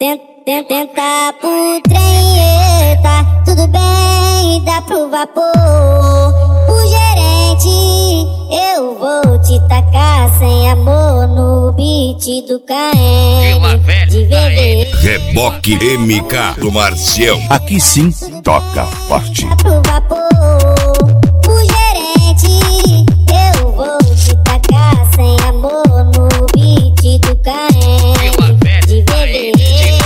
Tenta pro trem, eita, tudo bem, dá pro vapor. O gerente, eu vou te tacar sem amor no beat do KM de VV. Reboque MK do Marcião. Aqui sim, toca forte. Dá pro vapor. O gerente, eu vou te tacar sem amor no beat do KM de VV.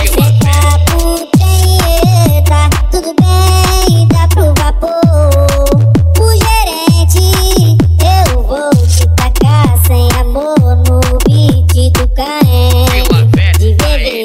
Tudo bem, dá pro vapor. O gerente, eu vou te tacar sem amor no beat do KM de VV.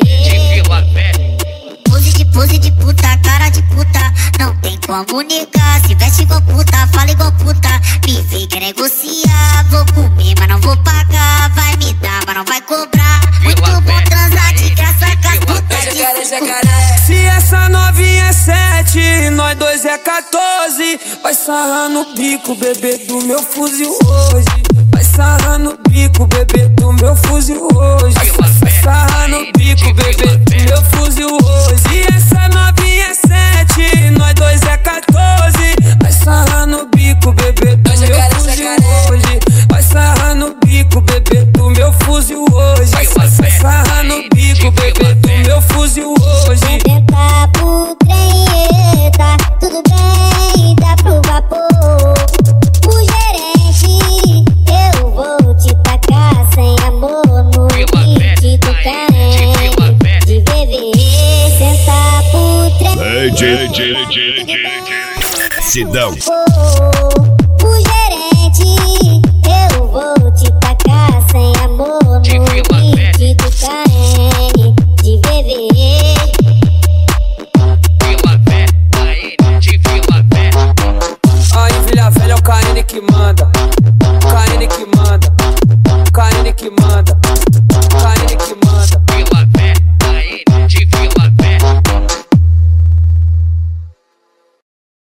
Pose de puta, cara de puta, não tem como negar. Se veste igual puta, fala igual puta. Me vem quer negociar, vou comer, mas não vou pagar. Vai me dar, mas não vai cobrar. Muito bom transar de graça com as putas de Se essa novinha é 7, nós dois é 14. Vai sarrar no bico, bebê, do meu fuzil hoje. Vai sarrar no bico, bebê, do meu fuzil hoje. Vai sarrar no bico, bebê, do meu fuzil hoje. E essa novinha é 7, nós dois é 14. Vai sarrar no bico, bebê, do meu fuzil hoje. Vai sarrar no bico, bebê, do meu fuzil hoje. Vai sarrar no bico, bebê, do meu fuzil hoje. Tenta pro trem, eita, tudo bem, dá pro vapor. O gerente, eu vou te tacar sem amor no beat do KM de VV. Tenta pro trem, Sidão.